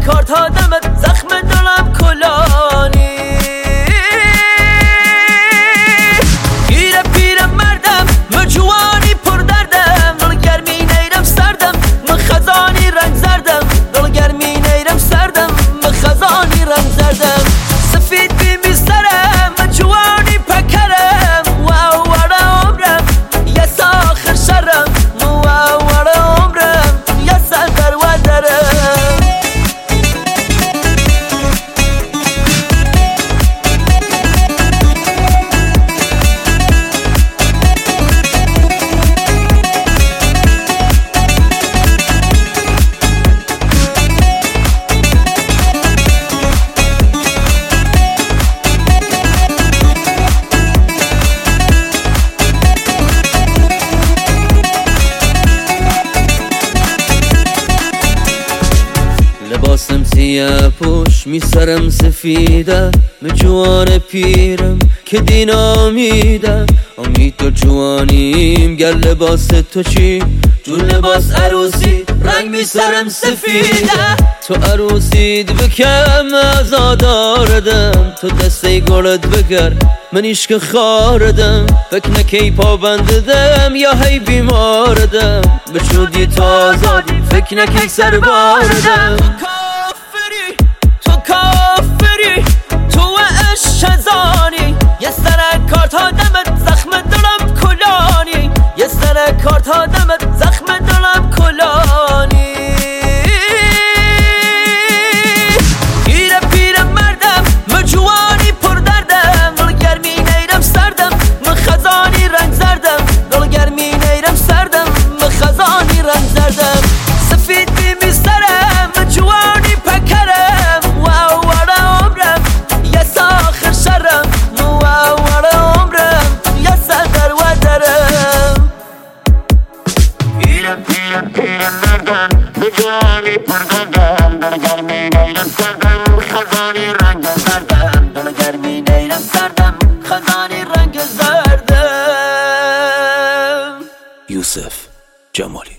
کارت آدمت زخم دلم کلانی گیره پیر مردم من جوانی پر دردم دل گرمی نیرم سردم من خزانی رنگ زردم دل گرمی نیرم سردم من خزانی رنگ زردم سفید بیمی سرم من جوانی پکرم واو وره عمرم یه ساخر شرم واو وره عمرم یه سندر و درم لباسم سیاه پوش میسرم سفیده من جوان پیرم که دینامیده امید تو جوانیم گر لباس تو چی جون لباس عروسی رنگ میسرم سفیده تو عروسید بکم ازاداردم تو دسته گلت بگر من عشق خاردم فکر نکی پابنددم یا هی بیماردم بشودی تو آزادی فکر نکی سر باردم تو کافری تو عشق زانی یه سر کارت آدمت زخم دلم کلانی یه سر کارت آدمت زخم دلم کلانی گیره پیر مردم من جوانی پر دردم دل گرمی نیرم سردم من خزانی رنگ زردم دل گرمی نیرم سردم من خزانی رنگ زردم سفید بیمی سرم من جوانی پکرم واو وره عمرم یه ساخر شرم واو وره عمرم یه سندر و درم گیره مردم به جوانی پردردم دل گرمی نیرم سردم خزانی رنگ زردم دل گرمی نیرم سردم خزانی رنگ زردم یوسف جمالی